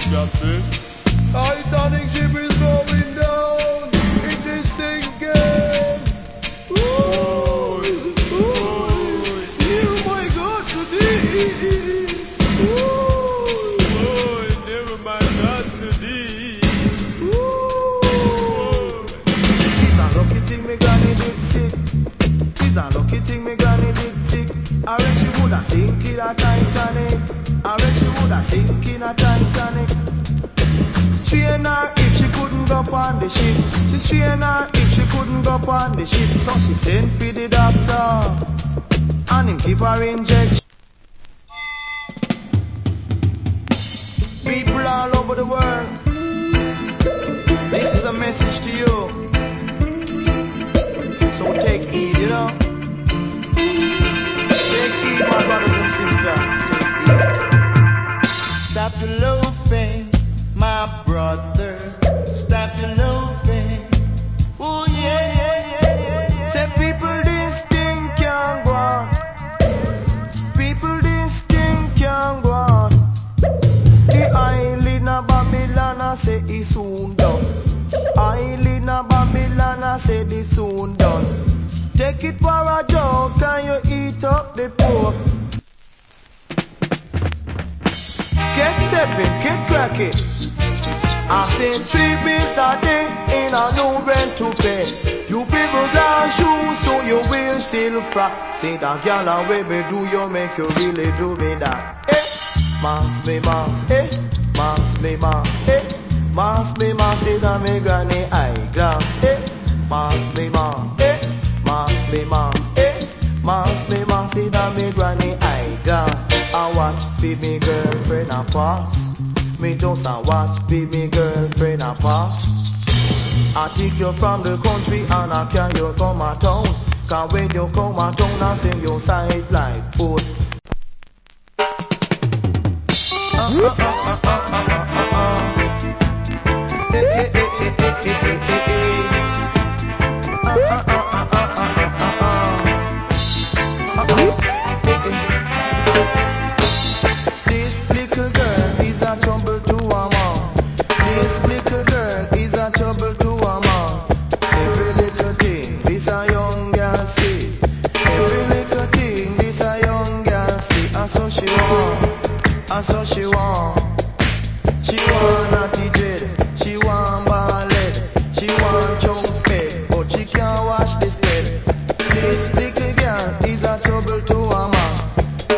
Captain. Titanic ship is going down. It is sinking. Oh my God, today. Never mind that today. It's a lucky thing me granny did sick. It's a lucky thing me granny did sick. I reckon she woulda sink in a Titanic. I reckon she woulda sink in a Titanic. Strain her if she couldn't go on the ship. She strain her if she couldn't go on the ship. So she sent for the doctor and him give her injection. People all over the world, this is a message to you. So take heed, you know. Take heed, my brothers and sisters. Take heed. Stop your loafing, my brothers. Stop your loafing. Oh yeah. Say people this thing can't go on. People this thing can't go on. The island of Babylon I say it's soon done. Island of Babylon I say it's soon done. Take it for a joke and you eat up the pork. Get stepping, get cracking. I say 3 bills a day in a new rent to pay. You people got shoes so you will still frack. Say that girl away me do you make you really do me that. Mass me mass, mass me mass, mass me mass in a me granny eyeglass. Mass me mass, mass me mass, mass me mass in a me granny eyeglass. I watch for me girlfriend a pass. Me just a watch for me girlfriend a pass. I take you from the country and I carry you come a town. Cause when you come a town I sing your side like